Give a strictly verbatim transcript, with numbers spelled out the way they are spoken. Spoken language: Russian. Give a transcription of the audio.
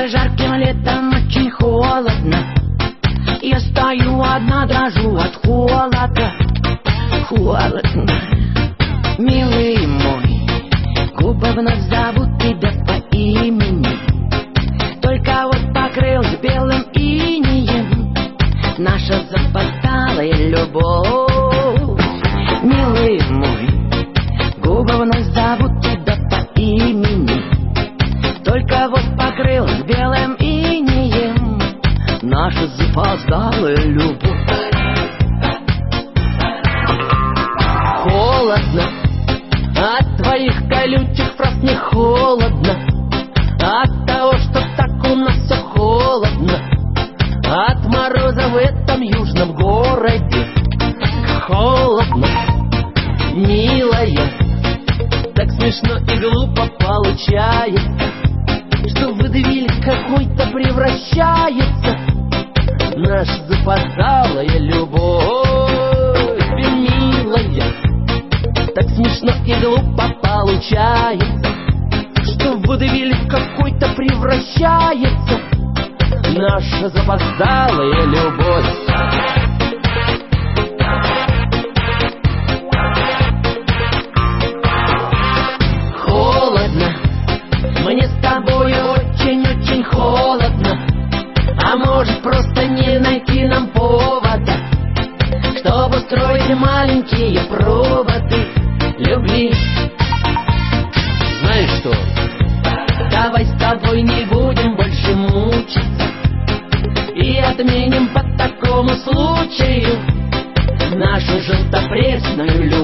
Уже жарким летом очень холодно. Я стою одна, дрожу от холода. Холодно. Милый мой, губы вновь зовут тебя по имени. Только вот покрылась белым инеем наша запоздалая любовь. Милый мой, губы вновь зовут тебя по имени. Только вот покрылась белым инеем наша запоздалая любовь. Холодно от твоих колючих фраз, не холодно от того, что так у нас все холодно, от мороза в этом южном городе. Холодно, милая, так смешно и глупо получается, что выдавили какой-то превращается наша запоздалая любовь. Милая, так смешно и глупо получается, что выдавили какой-то превращается наша запоздалая любовь. Холодно, мне с тобой очень-очень холодно. А может просто не найти нам повода, чтобы строить маленькие проводы любви. Знаешь что? Давай с тобой не будем больше мучиться и отменим по такому случаю нашу желтопресную любовь.